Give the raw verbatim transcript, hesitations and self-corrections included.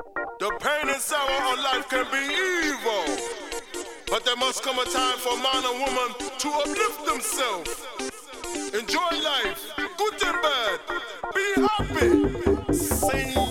The pain and sorrow of life can be evil, but there must come a time for man and woman to uplift themselves. Enjoy life, good and bad, be happy, sing